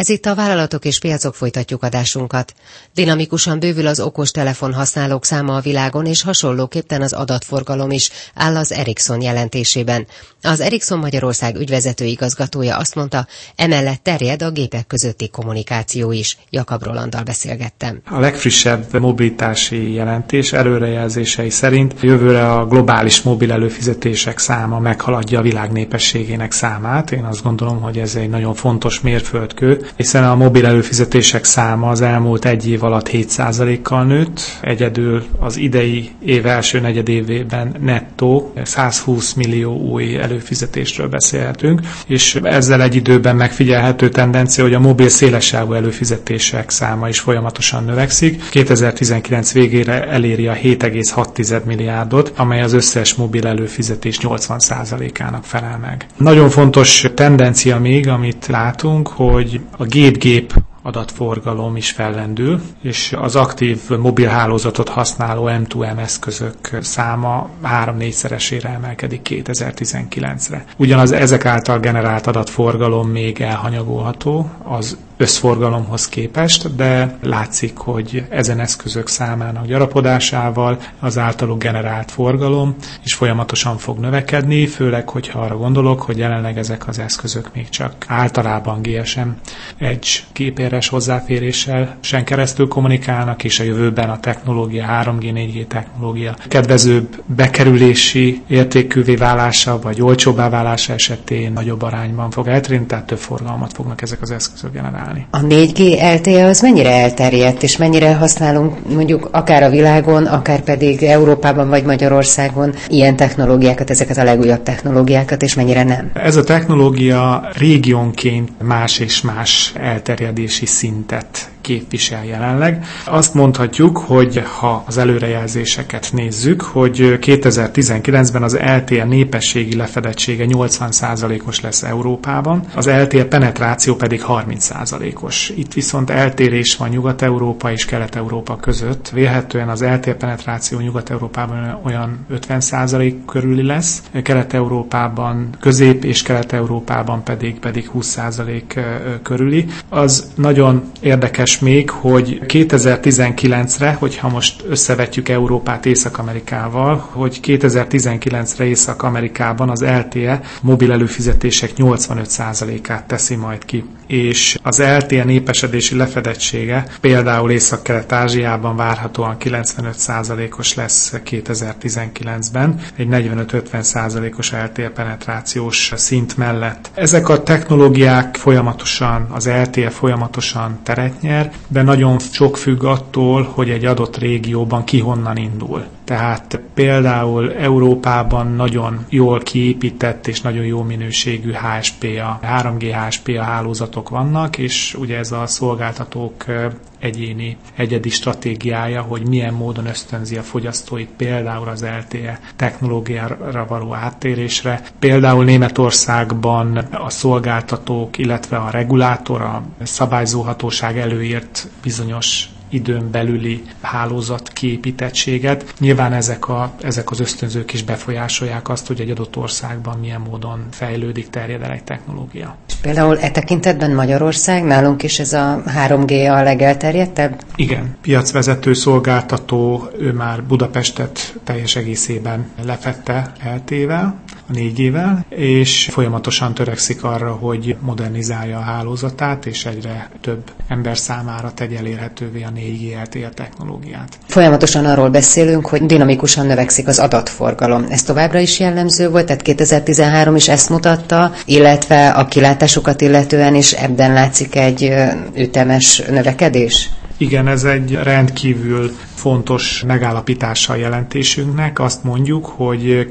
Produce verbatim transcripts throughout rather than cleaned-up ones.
Ez itt a Vállalatok és Piacok, folytatjuk adásunkat. Dinamikusan bővül az okostelefon használók száma a világon, és hasonlóképpen az adatforgalom is, áll az Ericsson jelentésében. Az Ericsson Magyarország ügyvezető igazgatója azt mondta, emellett terjed a gépek közötti kommunikáció is. Jakab Rolanddal beszélgettem. A legfrissebb mobilitási jelentés előrejelzései szerint jövőre a globális mobil előfizetések száma meghaladja a világ népességének számát. Én azt gondolom, hogy ez egy nagyon fontos mérföldkő, hiszen a mobil előfizetések száma az elmúlt egy év alatt hét százalékkal nőtt, egyedül az idei év első negyedévében nettó százhúsz millió új előfizetésről beszélhetünk, és ezzel egy időben megfigyelhető tendencia, hogy a mobil szélessávú előfizetések száma is folyamatosan növekszik. kétezer-tizenkilenc végére eléri a hét egész hat milliárdot, amely az összes mobil előfizetés nyolcvan százalékának felel meg. Nagyon fontos tendencia még, amit látunk, hogy a gép-gép adatforgalom is fellendül, és az aktív mobilhálózatot használó em kettő em eszközök száma három-négyszeresére emelkedik kétezer-tizenkilencre. Ugyanaz ezek által generált adatforgalom még elhanyagolható az összforgalomhoz képest, de látszik, hogy ezen eszközök számának gyarapodásával az általuk generált forgalom is folyamatosan fog növekedni, főleg, hogyha arra gondolok, hogy jelenleg ezek az eszközök még csak általában gé es em Edge gépéres hozzáféréssel sen keresztül kommunikálnak, és a jövőben a technológia, három G, négy G technológia kedvezőbb bekerülési értékűvé válása, vagy olcsóbbá válása esetén nagyobb arányban fog eltérni, tehát több forgalmat fognak ezek az eszközök generálni. A négy G el té e az mennyire elterjedt, és mennyire használunk mondjuk akár a világon, akár pedig Európában vagy Magyarországon ilyen technológiákat, ezeket a legújabb technológiákat, és mennyire nem? Ez a technológia régiónként más és más elterjedési szintet képvisel jelenleg. Azt mondhatjuk, hogy ha az előrejelzéseket nézzük, hogy kétezer-tizenkilencben az el té e népességi lefedettsége nyolcvan százalékos lesz Európában, az el té e penetráció pedig harminc százalékos. Itt viszont eltérés van Nyugat-Európa és Kelet-Európa között. Vélhetően az el té e penetráció Nyugat-Európában olyan ötven százalék körüli lesz, Kelet-Európában, Közép- és Kelet-Európában pedig, pedig húsz százalék körüli. Az nagyon érdekes még, hogy kétezer-tizenkilencre, hogyha most összevetjük Európát Észak-Amerikával, hogy kétezer-tizenkilencre Észak-Amerikában az el té e mobil előfizetések nyolcvanöt százalékát teszi majd ki. És az el té e népesedési lefedettsége például Észak-Kelet-Ázsiában várhatóan kilencvenöt százalékos lesz kétezer-tizenkilencben, egy negyvenöt-ötven százalékos el té e penetrációs szint mellett. Ezek a technológiák folyamatosan, az el té e folyamatosan teret nyer, de nagyon sok függ attól, hogy egy adott régióban ki honnan indul. Tehát például Európában nagyon jól kiépített és nagyon jó minőségű há es pé á, három G há es pé á hálózatok vannak, és ugye ez a szolgáltatók egyéni, egyedi stratégiája, hogy milyen módon ösztönzi a fogyasztóit például az el té e technológiára való áttérésre. Például Németországban a szolgáltatók, illetve a regulátor, a szabályzóhatóság előírt bizonyos időn belüli hálózat kiépítettséget. Nyilván ezek, a, ezek az ösztönzők is befolyásolják azt, hogy egy adott országban milyen módon fejlődik, terjed el egy technológia. Például e tekintetben Magyarország, nálunk is ez a három G a legelterjedtebb? Igen, piacvezető szolgáltató, ő már Budapestet teljes egészében lefette el té e-vel, a négy G-vel, és folyamatosan törekszik arra, hogy modernizálja a hálózatát, és egyre több ember számára tegye elérhetővé a négy G el té e technológiát. Folyamatosan arról beszélünk, hogy dinamikusan növekszik az adatforgalom. Ez továbbra is jellemző volt, tehát kétezer-tizenhárom is ezt mutatta, illetve a kilátásokat illetően is ebben látszik egy ütemes növekedés? Igen, ez egy rendkívül fontos megállapítása a jelentésünknek. Azt mondjuk, hogy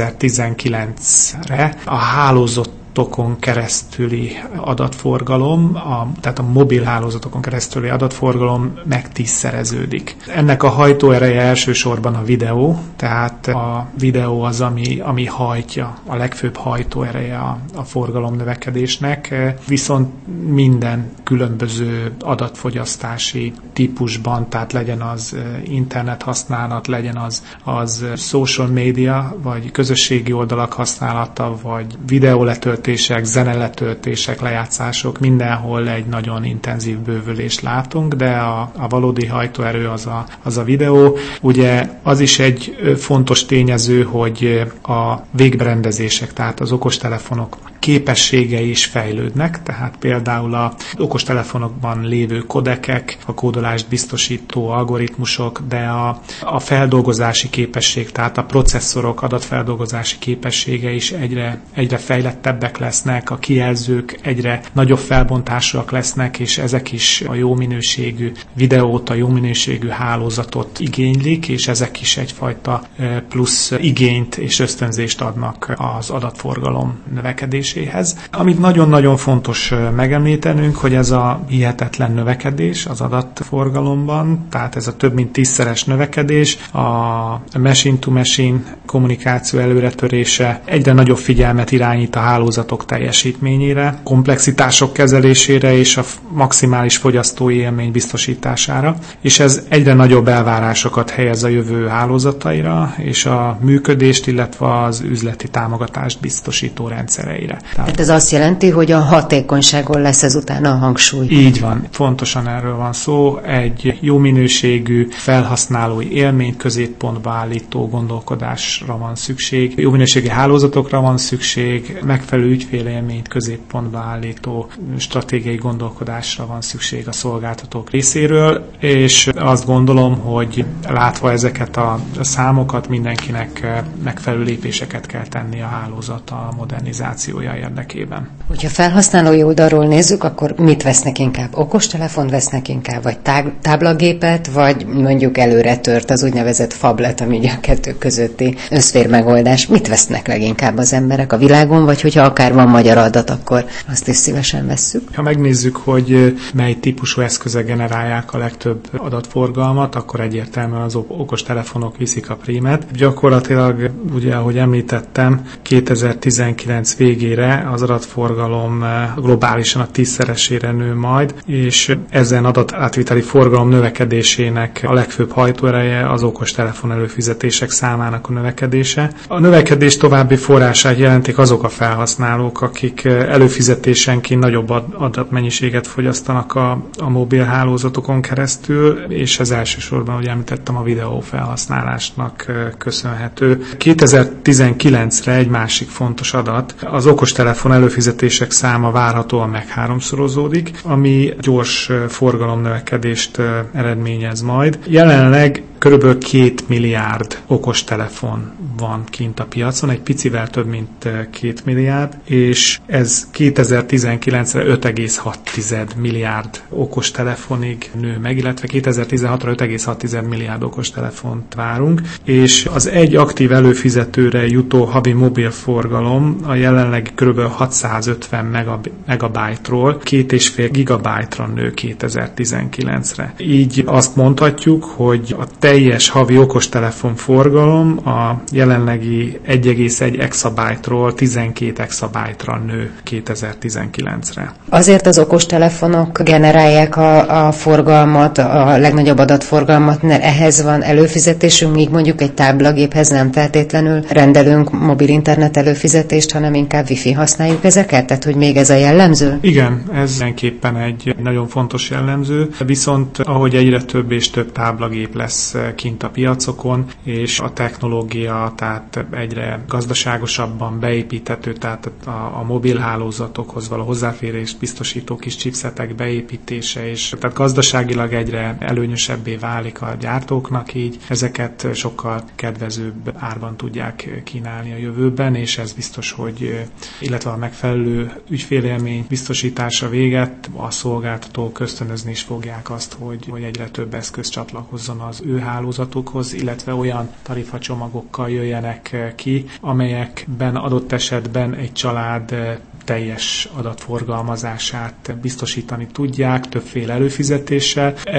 kétezer-tizenkilencre a hálózott hálózatokon keresztüli adatforgalom, a, tehát a mobil hálózatokon keresztüli adatforgalom megtízszereződik. Ennek a hajtóereje elsősorban a videó, tehát a videó az, ami, ami hajtja, a legfőbb hajtóereje a, a forgalom növekedésnek, viszont minden különböző adatfogyasztási típusban, tehát legyen az internet használat, legyen az, az social media, vagy közösségi oldalak használata, vagy videó letöltés videóletöltések, zeneletöltések, lejátszások, mindenhol egy nagyon intenzív bővülést látunk, de a, a valódi hajtóerő az a, az a videó. Ugye az is egy fontos tényező, hogy a végberendezések, tehát az okostelefonok képességei is fejlődnek, tehát például az okostelefonokban lévő kodekek, a kódolást biztosító algoritmusok, de a, a feldolgozási képesség, tehát a processzorok adatfeldolgozási képessége is egyre, egyre fejlettebbek lesznek, a kijelzők egyre nagyobb felbontásúak lesznek, és ezek is a jó minőségű videót, a jó minőségű hálózatot igénylik, és ezek is egyfajta plusz igényt és ösztönzést adnak az adatforgalom növekedéséhez. Amit nagyon-nagyon fontos megemlítenünk, hogy ez a hihetetlen növekedés az adatforgalomban, tehát ez a több mint tízszeres növekedés, a machine-to-machine kommunikáció előretörése egyre nagyobb figyelmet irányít a hálózatok teljesítményére, komplexitások kezelésére és a maximális fogyasztói élmény biztosítására, és ez egyre nagyobb elvárásokat helyez a jövő hálózataira és a működést, illetve az üzleti támogatást biztosító rendszereire. Tehát ez azt jelenti, hogy a hatékonyságon lesz ezután a hangsúly. Így van, fontosan erről van szó. Egy jó minőségű felhasználói élményt középpontba állító gondolkodásra van szükség, jó minőségű hálózatokra van szükség, megfelelő ügyfélélményt középpontba állító stratégiai gondolkodásra van szükség a szolgáltatók részéről, és azt gondolom, hogy látva ezeket a számokat, mindenkinek megfelelő lépéseket kell tenni a hálózat a modernizációja érdekében. Hogyha felhasználói oldalról nézzük, akkor mit vesznek inkább? Okostelefont vesznek inkább, vagy tá- táblagépet, vagy mondjuk előre tört az úgynevezett fablet, ami a kettő közötti összférmegoldás. Mit vesznek leginkább az emberek a világon, vagy hogyha akár van magyar adat, akkor azt is szívesen vesszük? Ha megnézzük, hogy mely típusú eszközök generálják a legtöbb adatforgalmat, akkor egyértelműen az okostelefonok viszik a prímet. Gyakorlatilag, ugye, ahogy említettem, kétezer-tizenkilenc végére az adatforgalom globálisan a tízszeresére nő majd, és ezen adatátviteli forgalom növekedésének a legfőbb hajtóereje az okostelefon előfizetések számának a növekedése. A növekedés további forrását jelentik azok a felhasználók, akik előfizetésenként nagyobb adatmennyiséget fogyasztanak a, a mobil hálózatokon keresztül, és ez elsősorban, ahogy említettem, a videó felhasználásnak köszönhető. kétezer-tizenkilencre egy másik fontos adat, az okostelefon előfizetések száma várhatóan megháromszorozódik, ami gyors forgalomnövekedést eredményez majd. Jelenleg körülbelül két milliárd okostelefon van kint a piacon, egy picivel több, mint két milliárd, és ez kétezer-tizenkilencre öt egész hat milliárd okostelefonig nő meg, illetve kétezer-tizenhatra öt egész hat milliárd okostelefont várunk, és az egy aktív előfizetőre jutó havi mobil forgalom a jelenleg kb. hatszázötven megabájtról két egész öt gigabájtra nő kétezer-tizenkilencre. Így azt mondhatjuk, hogy a teljes havi okostelefon forgalom a jelenlegi egy egész egy exabájtról tizenkét exabájtra nő kétezer-tizenkilencre. Azért az okostelefonok generálják a, a forgalmat, a legnagyobb adatforgalmat, mert ehhez van előfizetésünk, míg mondjuk egy táblagéphez nem feltétlenül rendelünk mobil internet előfizetést, hanem inkább wifi használjuk ezeket? Tehát, hogy még ez a jellemző? Igen, ez mindenképpen egy nagyon fontos jellemző, viszont ahogy egyre több és több táblagép lesz kint a piacokon, és a technológia tehát egyre gazdaságosabban beépíthető, tehát a, a mobilhálózatokhoz való hozzáférést biztosító kis chipsetek beépítése, és tehát gazdaságilag egyre előnyösebbé válik a gyártóknak, így ezeket sokkal kedvezőbb árban tudják kínálni a jövőben, és ez biztos, hogy illetve a megfelelő ügyfélélmény biztosítása véget a szolgáltatók ösztönözni is fogják azt, hogy, hogy egyre több eszköz csatlakozzon az ő hálózatukhoz, illetve olyan tarifacsomagokkal jöjjenek ki, amelyekben adott esetben egy család teljes adatforgalmazását biztosítani tudják, többféle előfizetéssel. Ez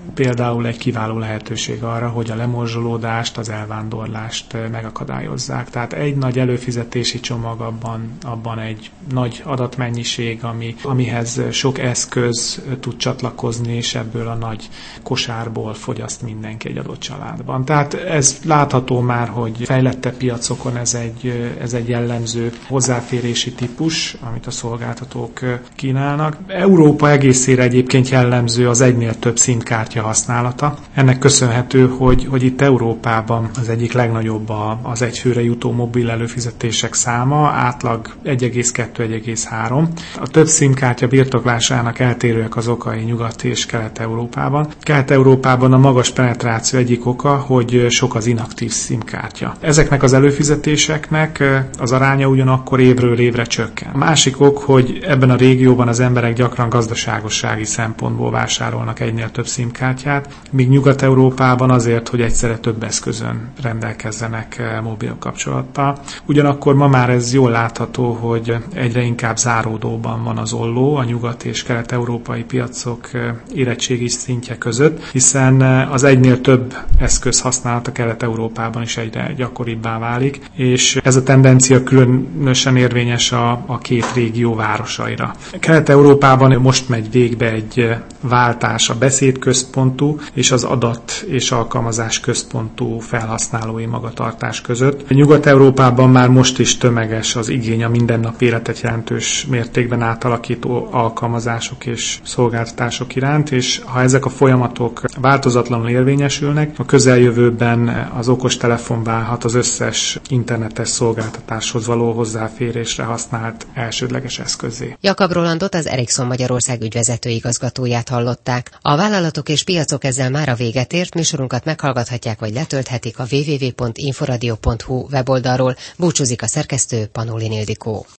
például egy kiváló lehetőség arra, hogy a lemorzsolódást, az elvándorlást megakadályozzák. Tehát egy nagy előfizetési csomag, abban, abban egy nagy adatmennyiség, ami, amihez sok eszköz tud csatlakozni, és ebből a nagy kosárból fogyaszt mindenki egy adott családban. Tehát ez látható már, hogy fejlettebb piacokon ez egy, ez egy jellemző hozzáférési típus, amit a szolgáltatók kínálnak. Európa egészére egyébként jellemző az egynél több SIM-kártya használata. Ennek köszönhető, hogy, hogy itt Európában az egyik legnagyobb a, az egyfőre jutó mobil előfizetések száma, átlag egy egész kettő - egy egész három. A több SIM-kártya birtoklásának eltérőek az okai Nyugat- és Kelet-Európában. Kelet-Európában a magas penetráció egyik oka, hogy sok az inaktív SIM-kártya. Ezeknek az előfizetéseknek az aránya ugyanakkor évről évre csökken. A másik ok, hogy ebben a régióban az emberek gyakran gazdaságossági szempontból vásárolnak egynél több SIM-kártyát, míg Nyugat-Európában azért, hogy egyszerre több eszközön rendelkezzenek mobil kapcsolattal. Ugyanakkor ma már ez jól látható, hogy egyre inkább záródóban van az olló a nyugat- és kelet-európai piacok érettségi szintje között, hiszen az egynél több eszköz használata Kelet-Európában is egyre gyakoribbá válik, és ez a tendencia különösen érvényes a, a két régió városaira. Kelet-Európában most megy végbe egy váltás a beszédközpontú és az adat és alkalmazás központú felhasználói magatartás között. Nyugat-Európában már most is tömeges az igény a mindennapi életet jelentős mértékben átalakító alkalmazások és szolgáltatások iránt, és ha ezek a folyamatok változatlanul érvényesülnek, a közeljövőben az okostelefon válhat az összes internetes szolgáltatáshoz való hozzáférésre használt elsődleges eszközé. Jakab Rolandot, az Ericsson Magyarország ügyvezető igazgatóját hallották. A vállalatok és piacok ezzel már a véget ért, műsorunkat meghallgathatják vagy letölthetik a double-u double-u double-u pont inforadio pont hu weboldalról. Búcsúzik a szerkesztő, Panolin Ildikó.